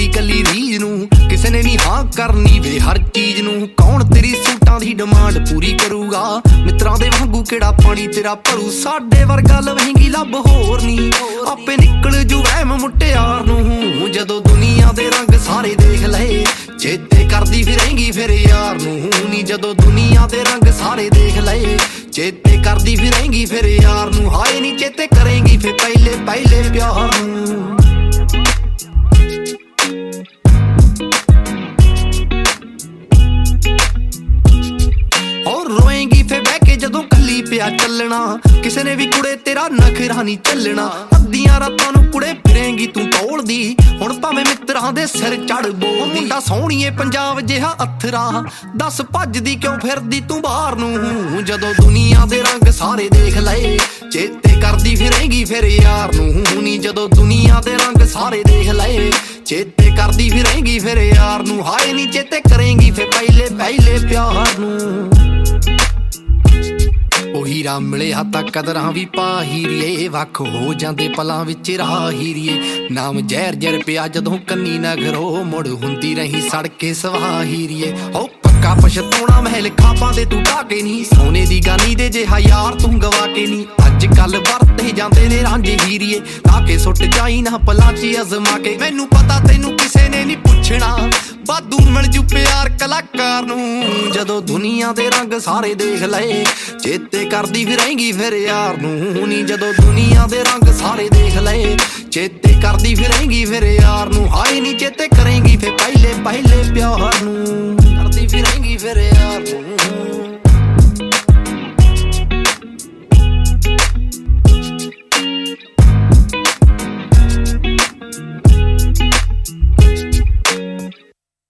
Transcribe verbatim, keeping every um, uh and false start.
कली रीज नूं किसे ने नी हाँ करनी वे हर चीज नूं कौन तेरी सूटां दी डिमांड पूरी करूगा मित्रां दे वांगू केड़ा पानी तेरा भरू साडे वर्गा लवेंगी लब होर नी आपे निकल जू वहम मुटियार नूं जदों दुनिया दे रंग सारे देख लए चेते करदी फिरेंगी फिर यार नूं नी जदों दुनिया दे रंग सारे देख लए चेते करदी फिरेंगी फिर यार नूं हाए नी चेते करेंगी फिर पहले पहले प्यार नूं और रोएंगी फिर बह के जदों कली पिया चलना किसे ने भी कुड़े तेरा नखरा नहीं चलना अद्धियां रातां नूं कुड़े फिरेंगी तू तोड़दी हुण भावें मित्रां दे सिर चढ़ बोलदी मुंडा सोहणीए पंजाब जिहा अथरा दस भजदी क्यों फिरदी तू बाहर नूं जदों दुनिया दे रंग सारे देख लए चेते करदी फिरेंगी फिर यार नूं नी जदों दुनिया दे रंग सारे देख लए चेते करदी फिरेंगी फिर यार नूं हाए नी चेते करेंगी फिर पहले पहले प्यार नूं ओ हीरा मिलिया तां कदरां भी पा हीरीए वख हो जांदे पलां विच राह हीरीए नाम जहर जहर पिया जदों कन्नी नगरो मुड़ हुंदी रही सड़के सवाह हीरीए ओ पक्का पछताउणा महल खापां दे तू ढाके नी सोने दी गानी दे जिहा यार तू गवा के नी अज कल वरते जांदे ने रांझे हीरीए ताके सुट जाई ना पलां च अजमा के मैनू पता तैनू किसे ने नी पुछना वाधू मिल जू प्यार कलाकार नूं जदों दुनिया दे रंग सारे देख लए चेते करदी फिरेंगी फिर यार नूं नी जदों दुनिया दे रंग सारे देख लए चेते करदी फिरेंगी फिर यार नूं हाए नी चेते